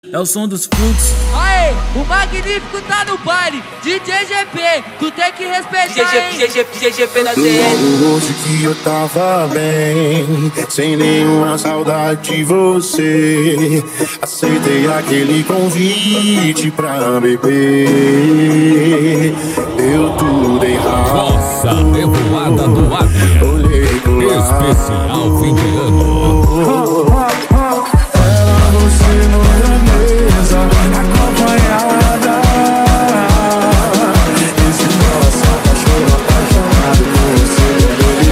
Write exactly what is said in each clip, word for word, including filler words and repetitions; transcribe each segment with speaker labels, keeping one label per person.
Speaker 1: É o som dos fluxos.
Speaker 2: Aê, o Magnífico tá no baile. D J G P, tu tem que respeitar, hein?
Speaker 3: G G P na C N.
Speaker 4: Hoje que eu tava bem, sem nenhuma saudade de você, aceitei aquele convite pra beber. Deu tudo errado.
Speaker 5: Nossa revoada do Águia.
Speaker 4: Olhei pro lado.
Speaker 5: Especial fim de ano.
Speaker 4: Era você noutra mesa, acompanhada. Esse coração cachorro apaixonado por você, ele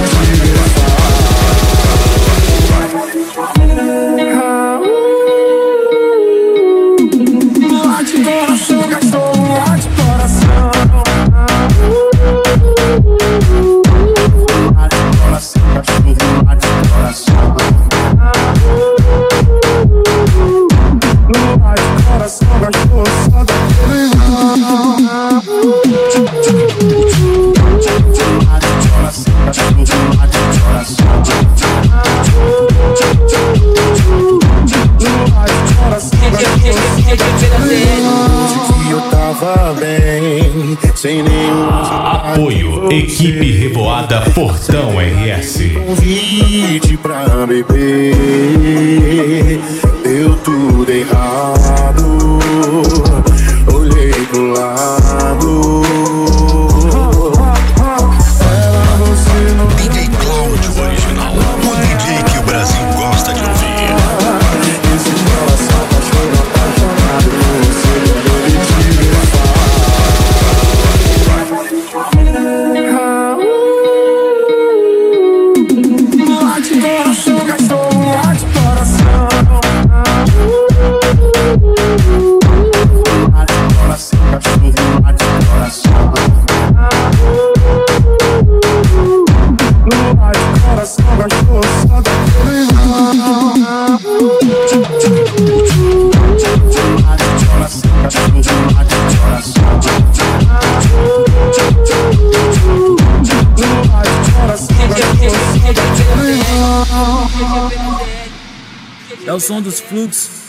Speaker 4: te late coração, cachorro, late coração. Late coração, cachorro, late coração. Coração gastou só daquele que eu tava bem, sem nenhum
Speaker 5: Apoio Equipe Revoada Portão R S.
Speaker 4: convite pra beber. Deu tudo errado. Olhei pro lado. Era você no
Speaker 6: D J Cláudio Original, o D J que o Brasil gosta de ouvir.
Speaker 4: esse coração cachorro apaixonado por você, ele te late coração, cachorro, late coração. Late coração, cachorro, late coração. Late coração, cachorro, só daquele late coração, cachorro, late coração. Late coração, cachorro, só daquele
Speaker 1: É o som dos fluxos.